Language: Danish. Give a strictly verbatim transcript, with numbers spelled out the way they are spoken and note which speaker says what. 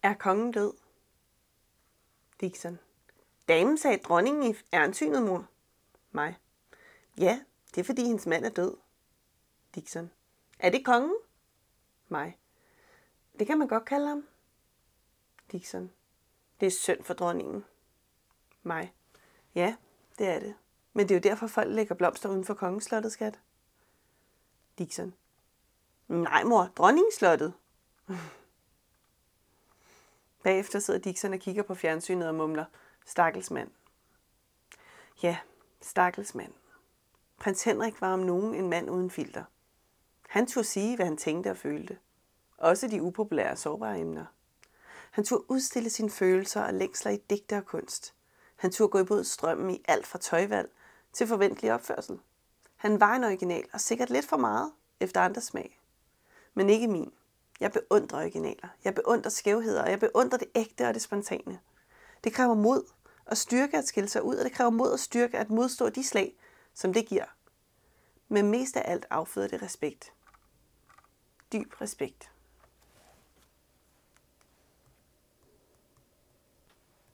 Speaker 1: Er kongen død? Dixon. Damen sagde dronningen i fjernsynet, mor. Mig. Ja, det er fordi hendes mand er død. Dixon. Er det kongen? Mig. Det kan man godt kalde ham. Dixon. Det er synd for dronningen. Mig. Ja, det er det. Men det er jo derfor, folk lægger blomster uden for kongeslottet, skat. Dixon. Nej, mor, dronningeslottet. Bagefter sidder Dixon og kigger på fjernsynet og mumler, stakkels mand. Ja, stakkels mand. Prins Henrik var om nogen en mand uden filter. Han turde sige, hvad han tænkte og følte. Også de upopulære og sårbare emner. Han turde udstille sine følelser og længsler i digte og kunst. Han turde gå imod strømmen i alt fra tøjvalg til forventelig opførsel. Han var en original og sikkert lidt for meget efter andres smag. Men ikke min. Jeg beundrer originaler. Jeg beundrer skævheder, og jeg beundrer det ægte og det spontane. Det kræver mod og styrke at skille sig ud, og det kræver mod og styrke at modstå de slag, som det giver. Men mest af alt afføder det respekt. Dyb respekt.